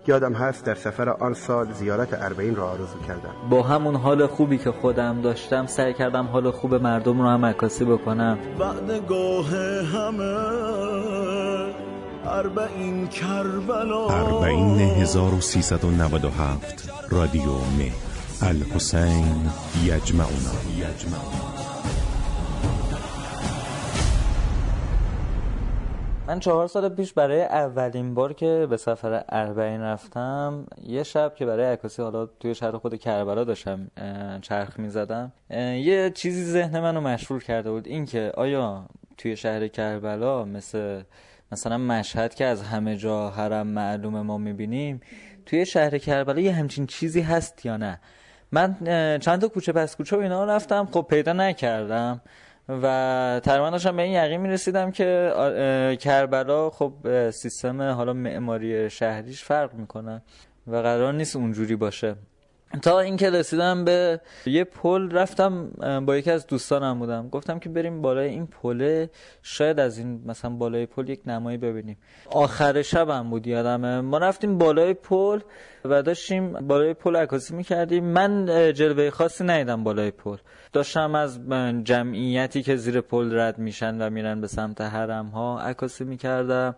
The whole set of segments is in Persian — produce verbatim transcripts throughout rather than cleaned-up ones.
یادم هست در سفر آن سال زیارت اربعین را آرزو کردم. با همون حال خوبی که خودم داشتم سعی کردم حال خوب مردم رو هم عکاسی بکنم. بعد گاه همه اربعین کربلا اربعین هزار و سیصد و نود و هفت رادیو مهر الحسین یجمعنا. من چهار سال پیش برای اولین بار که به سفر اربعین رفتم، یه شب که برای عکاسی حالا توی شهر خود کربلا داشتم چرخ می‌زدم، یه چیزی ذهن منو مشغول کرده بود، این که آیا توی شهر کربلا مثل مثلا مشهد که از همه جا حرم معلومه ما می‌بینیم، توی شهر کربلا یه همچین چیزی هست یا نه؟ من چند تا کوچه پس کوچه و اینا رفتم، خب پیدا نکردم و تقریبا داشتم به این یقین میرسیدم که کربلا خب سیستم حالا معماری شهریش فرق میکنه و قرار نیست اونجوری باشه، تا اینکه رسیدم به یه پل. رفتم با یکی از دوستانم بودم، گفتم که بریم بالای این پله، شاید از این مثلا بالای پل یک نمایی ببینیم. آخر شبم بود یادمه، ما رفتیم بالای پل و داشتیم بالای پل عکاسی میکردیم. من جلوه خاصی ندیدم بالای پل، داشتم از جمعیتی که زیر پل رد میشن و میرن به سمت حرم ها عکاسی میکردم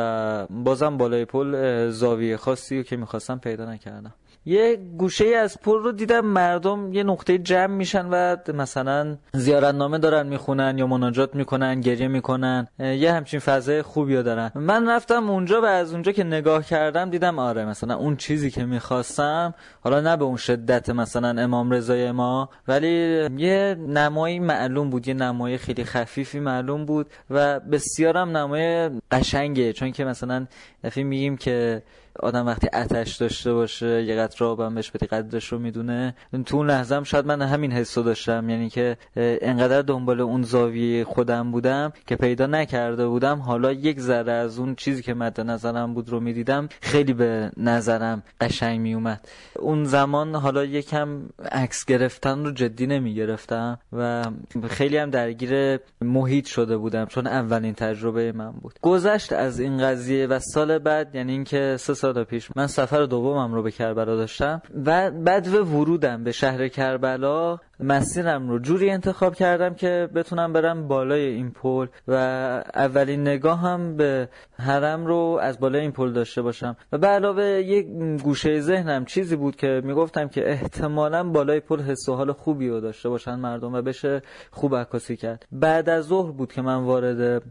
و بازم بالای پل زاویه خاصی رو که میخواستم پیدا نکردم. یه گوشه از پل رو دیدم مردم یه نقطه جمع میشن و مثلا زیارتنامه دارن میخونن یا مناجات میکنن، گریه میکنن، یه همچین فضای خوبی دارن. من رفتم اونجا و از اونجا که نگاه کردم دیدم آره مثلا اون چیزی که میخواستم، حالا نه به اون شدت مثلا امام رضای ما، ولی یه نمایی معلوم بود، یه نمای خیلی خفیفی معلوم بود و بسیارم نمای قشنگه، چون که مثلا دفعه میگیم که آدم وقتی آتش داشته باشه یه قطره آب هم بهش بدی قدرش رو میدونه. تو اون لحظه هم شاید من همین حسو داشتم، یعنی که انقدر دنبال اون زاویه خودم بودم که پیدا نکرده بودم، حالا یک ذره از اون چیزی که مد نظرم بود رو میدیدم، خیلی به نظرم قشنگ میومد. اون زمان حالا یکم عکس گرفتن رو جدی نمیگرفتم و خیلی هم درگیر محیط شده بودم، چون اولین تجربه من بود. گذشت از این قضیه و سال بعد، یعنی اینکه سه سال پیش من سفر دومم رو به کربلا داشتم و بعد و ورودم به شهر کربلا مسیرم رو جوری انتخاب کردم که بتونم برم بالای این پل و اولین نگاه هم به حرم رو از بالای این پل داشته باشم و به علاوه یک گوشه ذهنم چیزی بود که میگفتم که احتمالاً بالای پل حس و حال خوبی رو داشته باشن مردم و بشه خوب عکاسی کرد. بعد از ظهر بود که من وارد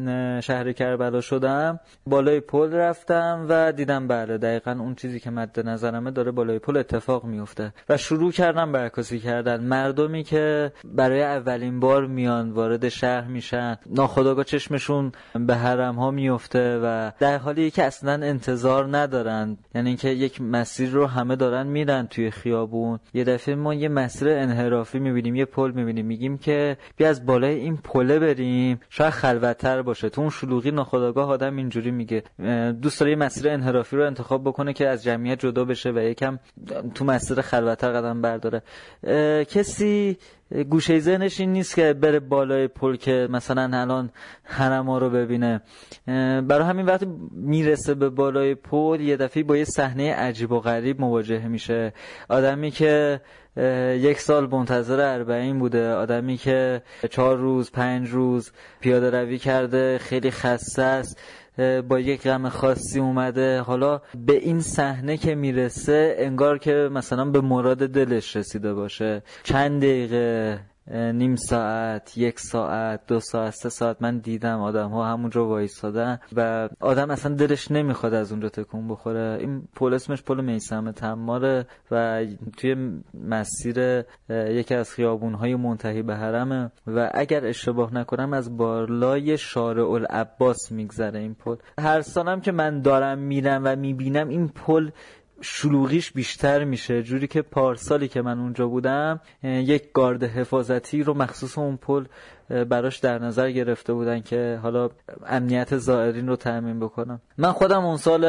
شهر کربلا شدم، بالای پل رفتم و دیدم بله دقیقاً اون چیزی که مد نظرمه داره بالای پل اتفاق میفته و شروع کردم به عکاسی کردن. مردمی که برای اولین بار میان وارد شهر میشن، ناخودآگاه چشمشون به حرم ها میفته و در حالی که اصلا انتظار ندارن، یعنی اینکه یک مسیر رو همه دارن میرن توی خیابون، یه دفعه ما یه مسیر انحرافی میبینیم، یه پل میبینیم، میگیم که بیا از بالای این پله بریم شاید خلوت‌تر باشه. تو اون شلوغی ناخودآگاه آدم اینجوری میگه، دوست داره یه مسیر انحرافی رو انتخاب بکنه که از جمعیت جدا بشه و یکم تو مسیر خلوت‌تر قدم برداره. کسی گوشه ذهنش این نیست که بره بالای پل که مثلا الان حرما رو ببینه. برای همین وقتی میرسه به بالای پل یه دفعه با یه صحنه عجیب و غریب مواجه میشه. آدمی که یک سال منتظر اربعین بوده، آدمی که چهار روز پنج روز پیاده روی کرده، خیلی خسته است، با یک غم خاصی اومده، حالا به این صحنه که میرسه انگار که مثلا به مراد دلش رسیده باشه. چند دقیقه، نیم ساعت، یک ساعت، دو ساعت، سه ساعت من دیدم آدم ها همونجا وایسادن و آدم اصلا دلش نمیخواد از اونجا تکون بخوره. این پل اسمش پل میثم تماره و توی مسیر یکی از خیابون‌های منتهی به حرمه و اگر اشتباه نکنم از بالای شارع العباس میگذره این پل. هر سالم که من دارم میرم و میبینم این پل شلوغیش بیشتر میشه، جوری که پارسالی که من اونجا بودم یک گارد حفاظتی رو مخصوص اون پل براش در نظر گرفته بودن که حالا امنیت زائرین رو تامین بکنم. من خودم اون سال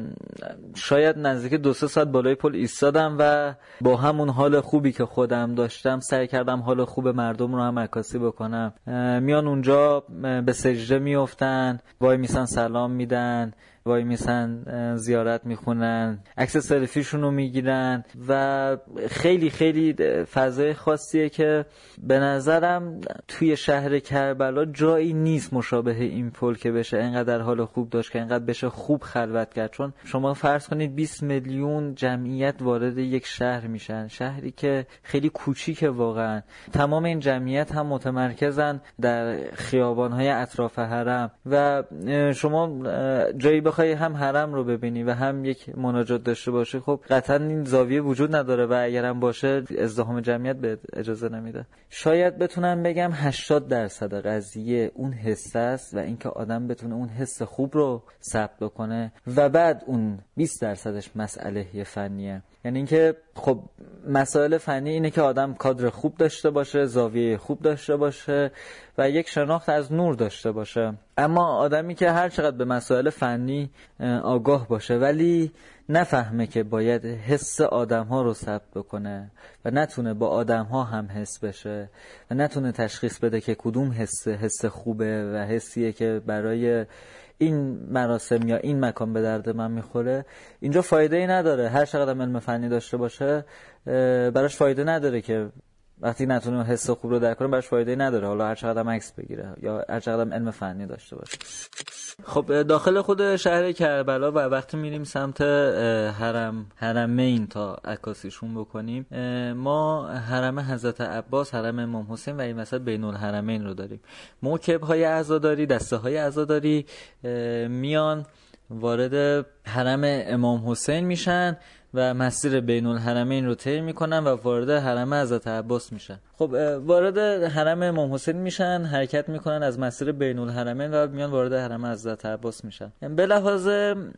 شاید نزدیک دو سه ساعت بالای پل ایستادم و با همون حال خوبی که خودم داشتم سعی کردم حال خوب مردم رو هم عکاسی بکنم. میان اونجا به سجده میافتن، وای میسن سلام میدن، وای میسن زیارت میخونن، عکس سلفیشون رو میگیرن و خیلی خیلی فضای خاصیه که به نظرم توی شهر کربلا جایی نیست مشابه این پل که بشه اینقدر حال خوب داشت، که اینقدر بشه خوب خلوت کرد. چون شما فرض کنید بیست میلیون جمعیت وارد یک شهر میشن، شهری که خیلی کوچیکه واقعا. تمام این جمعیت هم متمرکزن در خیابان‌های اطراف حرم و شما جایی بخوای هم حرم رو ببینی و هم یک مناجات داشته باشی، خب قطعا این زاویه وجود نداره و اگرم باشه ازدحام جمعیت به اجازه نمیده. شاید بتونم بگم هشتاد درصد قضیه اون حس است و اینکه آدم بتونه اون حس خوب رو ثبت بکنه و بعد اون بیست درصدش مسئله فنیه. یعنی اینکه خب مسائل فنی اینه که آدم کادر خوب داشته باشه، زاویه خوب داشته باشه و یک شناخت از نور داشته باشه. اما آدمی که هر چقدر به مسائل فنی آگاه باشه ولی نفهمه که باید حس آدم‌ها رو ثبت بکنه و نتونه با آدم‌ها هم حس بشه و نتونه تشخیص بده که کدوم حس حس خوبه و حسیه که برای این مراسم یا این مکان به درد من میخوره، اینجا فایده ای نداره. هر چقدر علم فنی داشته باشه براش فایده نداره که وقتی نتونه حس خوب رو درک کنه براش فایده ای نداره، حالا هر چقدر عکس بگیره یا هر چقدر علم فنی داشته باشه. خب داخل خود شهر کربلا و وقتی میریم سمت حرم حرمین تا عکاسیشون بکنیم، ما حرم حضرت عباس، حرم امام حسین و این وسط بین الحرمین رو داریم. موکب‌های عزاداری، دسته‌های عزاداری میان وارد حرم امام حسین میشن و مسیر بین الحرمین رو طی میکنن و وارد حرم حضرت عباس میشن. خب وارد حرم امام حسین میشن، حرکت میکنن از مسیر بین الحرمین و میان وارد حرم حضرت عباس میشن. به لحاظ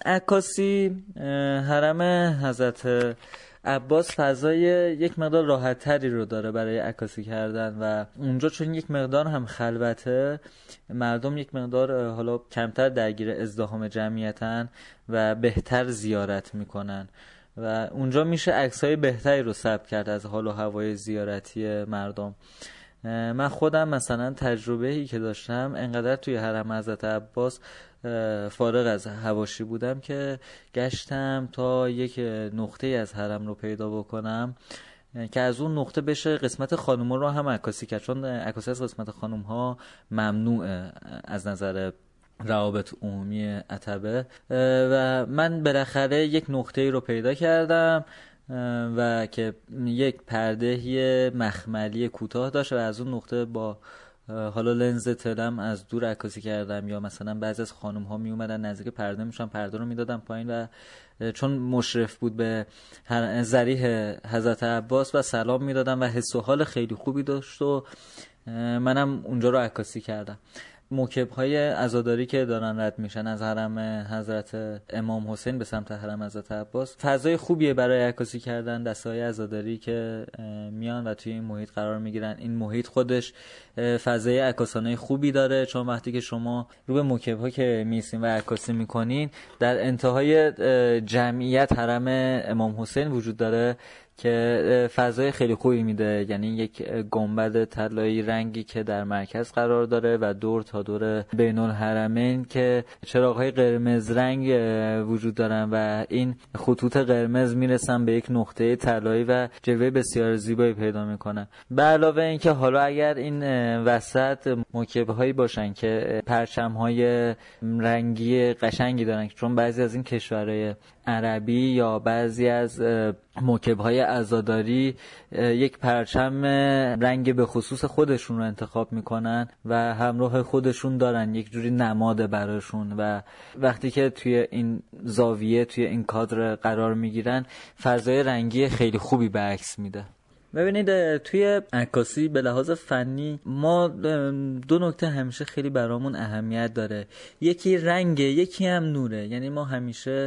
عکاسی حرم حضرت عباس فضای یک مقدار راحت تری رو داره برای عکاسی کردن و اونجا چون یک مقدار هم خلوته، مردم یک مقدار حالا کمتر درگیر ازدحام جمعیتن و بهتر زیارت میکنن و اونجا میشه عکسای بهتری رو ثبت کرد از حال و هوای زیارتی مردم. من خودم مثلا تجربه‌ای که داشتم انقدر توی حرم حضرت عباس فارغ از حواشی بودم که گشتم تا یک نقطه از حرم رو پیدا بکنم که از اون نقطه بشه قسمت خانوما رو هم عکاسی کرد، چون عکاسی از قسمت خانوم‌ها ممنوعه از نظر روابط عمومی عتبه و من بالاخره یک نقطه‌ای رو پیدا کردم و که یک پرده مخملی کوتاه داشت و از اون نقطه با حالا لنز تلم از دور عکاسی کردم. یا مثلا بعضی از خانم ها می اومدن نزدیک پرده میشن، پرده رو میدادم پایین و چون مشرف بود به ضریح حضرت عباس و سلام میدادم و حس و حال خیلی خوبی داشت و منم اونجا رو عکاسی کردم. موکب‌های عزاداری که دارن رد میشن از حرم حضرت امام حسین به سمت حرم حضرت عباس فضای خوبیه برای عکاسی کردن. دسته‌های عزاداری که میان و توی این محیط قرار میگیرن، این محیط خودش فضای عکاسانه خوبی داره، چون وقتی که شما رو به موکب‌ها که میسین و عکاسی میکنین در انتهای جمعیت حرم امام حسین وجود داره که فضای خیلی خوبی میده. یعنی یک گنبد طلایی رنگی که در مرکز قرار داره و دور تا دور بین الحرمین که چراغ‌های قرمز رنگ وجود دارن و این خطوط قرمز میرسن به یک نقطه طلایی و جلوه بسیار زیبایی پیدا میکنن. به علاوه اینکه حالا اگر این وسط موکب‌هایی باشن که پرچم‌های رنگی قشنگی دارن، چون بعضی از این کشورهای عربی یا بعضی از موکب‌های عزاداری یک پرچم رنگ به خصوص خودشون رو انتخاب میکنن و همراه خودشون دارن، یک جوری نماد براشون و وقتی که توی این زاویه توی این کادر قرار میگیرن فضای رنگی خیلی خوبی به عکس میده. ببینید توی عکاسی به لحاظ فنی ما دو نکته همیشه خیلی برامون اهمیت داره، یکی رنگه، یکی هم نوره. یعنی ما همیشه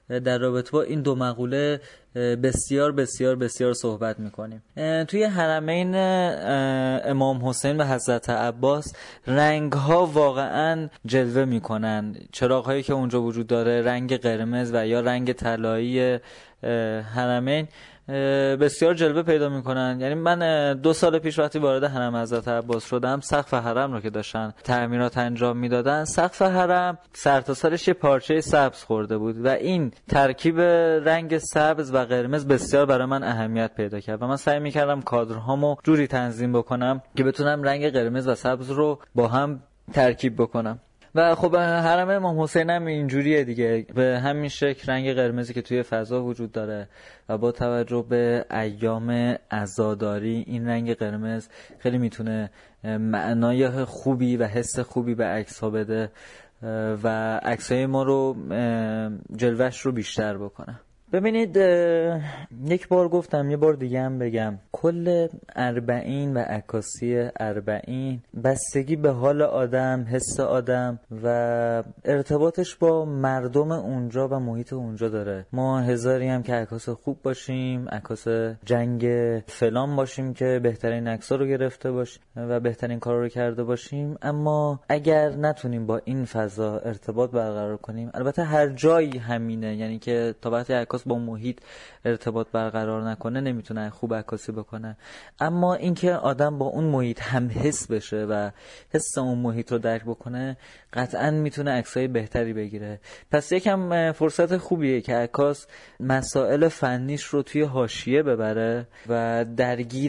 در رابطه با این دو مقوله بسیار بسیار بسیار صحبت میکنیم. توی حرمین امام حسین و حضرت عباس رنگ ها واقعا جلوه میکنن. چراغ هایی که اونجا وجود داره، رنگ قرمز و یا رنگ طلایی حرمین بسیار جلوه پیدا میکنن. یعنی من دو سال پیش وقتی وارد حرم حضرت عباس شدم، سقف حرم رو که داشتن تعمیرات انجام میدادن، سقف حرم سر تا سرش یه پارچه سبز خورده بود و این ترکیب رنگ سبز و قرمز بسیار برای من اهمیت پیدا کرد و من سعی میکردم کادرهامو جوری تنظیم بکنم که بتونم رنگ قرمز و سبز رو با هم ترکیب بکنم. و خب حرم امام حسین هم اینجوریه دیگه، به همین شکل رنگ قرمزی که توی فضا وجود داره و با توجه به ایام عزاداری این رنگ قرمز خیلی میتونه معنای خوبی و حس خوبی به عکس‌ها بده و عکس‌های ما رو جلوه‌اش رو بیشتر بکنه. ببینید یک بار گفتم، یه بار دیگه هم بگم، کل اربعین و عکاسی اربعین بستگی به حال آدم، حس آدم و ارتباطش با مردم اونجا و محیط اونجا داره. ما هزاری هم که عکاس خوب باشیم، عکاس جنگ فلان باشیم که بهترین عکس‌ها رو گرفته باشیم و بهترین کارا رو کرده باشیم، اما اگر نتونیم با این فضا ارتباط برقرار کنیم، البته هر جایی همینه، یعنی که تا وقتی عکاس با محیط ارتباط برقرار نکنه نمیتونه خوب عکاسی بکنه، اما اینکه آدم با اون محیط هم حس بشه و حس اون محیط رو درک بکنه قطعاً میتونه عکسای بهتری بگیره. پس یکم فرصت خوبیه که عکاس مسائل فنیش رو توی حاشیه ببره و درگیر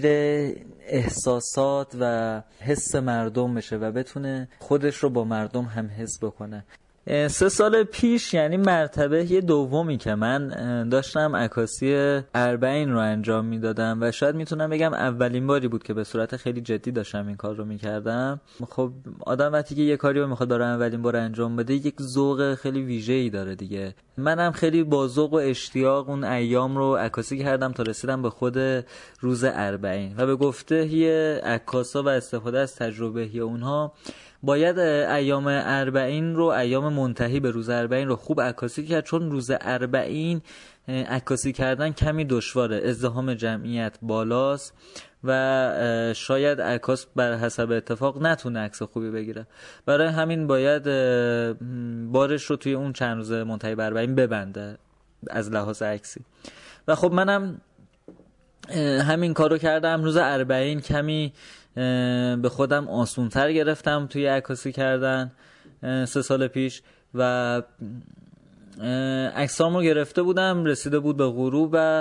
احساسات و حس مردم بشه و بتونه خودش رو با مردم هم حس بکنه. سه سال پیش، یعنی مرتبه یه دومی که من داشتم عکاسی اربعین رو انجام میدادم و شاید میتونم بگم اولین باری بود که به صورت خیلی جدی داشتم این کار رو میکردم. خب آدم وقتی که یه کاری رو میخواد برای اولین بار انجام بده یک ذوق خیلی ویژه‌ای داره دیگه. منم خیلی با ذوق و اشتیاق اون ایام رو عکاسی کردم تا رسیدم به خود روز اربعین و به گفته عکاسا و استفاده از تجربه اونها باید ایام اربعین رو، ایام منتهی به روز اربعین رو خوب عکاسی کرد، چون روز اربعین عکاسی کردن کمی دشواره، ازدحام جمعیت بالاست و شاید عکاس بر حسب اتفاق نتونه عکس خوبی بگیره. برای همین باید بارش رو توی اون چند روز منتهی به اربعین ببنده از لحاظ عکسی. و خب منم همین کارو کردم. روز اربعین کمی به خودم آسونتر گرفتم توی عکاسی کردن سه سال پیش و عکسام رو گرفته بودم، رسیده بود به غروب و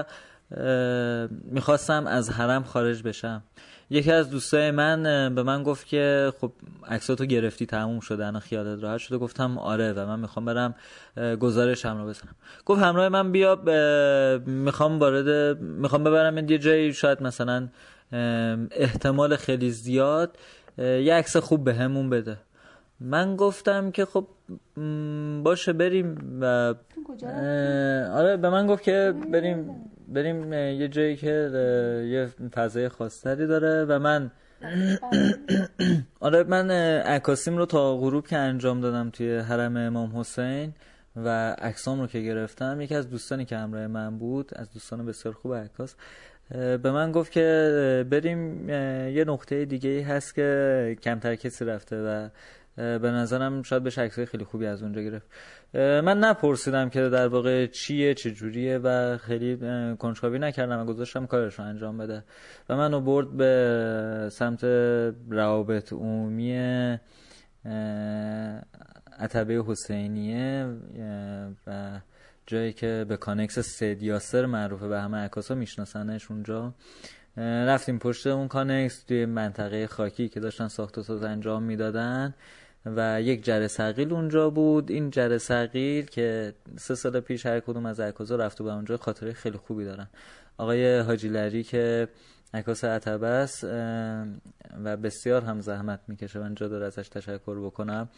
میخواستم از حرم خارج بشم. یکی از دوستای من به من گفت که خب عکساتو گرفتی، تموم شده، الان خیالت راحت شده؟ گفتم آره و من میخوام برم گزارشم رو بزنم. گفت همراه من بیا، میخوام وارد میخوام ببرم یه جایی شاید مثلا احتمال خیلی زیاد یه عکس خوب به همون بده. من گفتم که خب باشه بریم و آره به من گفت که بریم بریم یه جایی که یه فضای خاصی داره و من آره من عکاسیم رو تا غروب که انجام دادم توی حرم امام حسین و عکسام رو که گرفتم، یکی از دوستانی که همراه من بود، از دوستان بسیار خوب عکاس، به من گفت که بریم یه نقطه دیگه هست که کمتر کسی رفته و به نظرم شاید بشه عکسای خیلی خوبی از اونجا گرفت. من نپرسیدم که در واقع چیه چه جوریه و خیلی کنجکاوی نکردم و گذاشتم کارش رو انجام بده و منو برد به سمت روابط عمومی عتبه حسینیه و جایی که به کانکس سید یاسر معروفه و همه عکاسا میشناسنش اونجا. رفتیم پشت اون کانکس توی منطقه خاکی که داشتن ساخت و ساز انجام میدادن و یک جره ثقیل اونجا بود. این جره ثقیل که سه سال پیش هر کدوم از عکاسا رفته به اونجا خاطره خیلی خوبی دارن. آقای حاجی لری که عکاس عتبه است و بسیار هم زحمت میکشه، من جا داره ازش تشکر بکنم.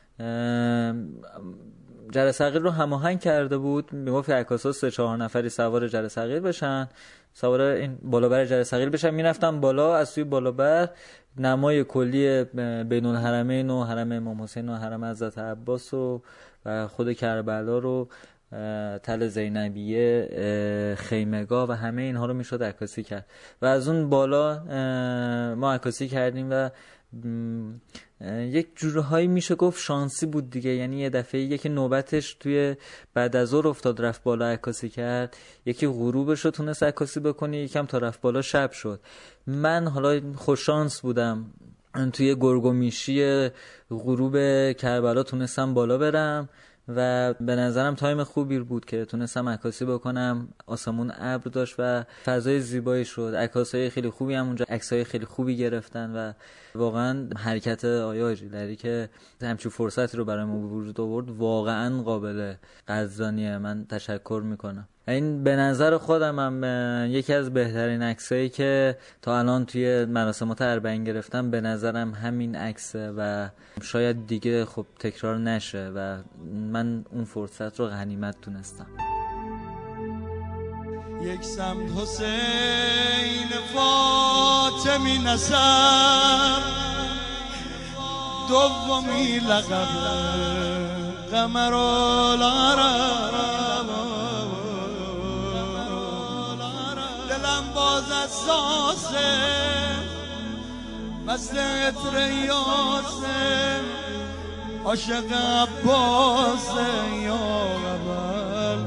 جره ثقیل رو هماهنگ کرده بود، میگفت عکاسا سه چهار نفری سوار جره ثقیل بشن، سوار این بالابر جره ثقیل بشن، میرفتن بالا، از توی بالابر نمای کلی بین الحرمین و حرم امام حسین و حرم حضرت عباس و خود کربلا رو تل زینبیه، خیمگاه و همه اینها رو میشد عکاسی کرد و از اون بالا ما عکاسی کردیم و یک جورهایی میشه گفت شانسی بود دیگه. یعنی یه دفعه یکی نوبتش توی بعد از ظهر افتاد رفت بالا عکاسی کرد، یکی غروبش رو تونست عکاسی بکنه، یکم تا رفت بالا شب شد. من حالا خوش شانس بودم توی گرگومیشی غروب کربلا تونستم بالا برم و به نظرم تایم خوبی بود که تونستم عکاسی بکنم. آسمون ابر داشت و فضای زیبایی شد، عکاسای خیلی خوبی هم اونجا عکسای خیلی خوبی گرفتن و واقعا حرکت آقای حاجیلری که همچین فرصتی رو برای ما وجود آورد واقعا قابل قدردانیه. من تشکر میکنم. این به نظر خودم هم یکی از بهترین عکسایی که تا الان توی مراسمات اربعین گرفتم به نظرم همین عکسه و شاید دیگه خب تکرار نشه و من اون فرصت رو غنیمت دونستم. یک سمت حسین فاطمی نسب، دومی لقب قمرالعرب، دلم باز از ساسه مثل عطر یاسه، عاشق عباسه یا قبل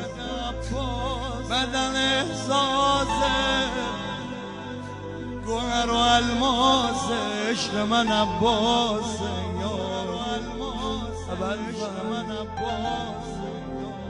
بدن احساسه، گوهر و الماسه، عشق من عباسه یا قبل عشق من عباسه.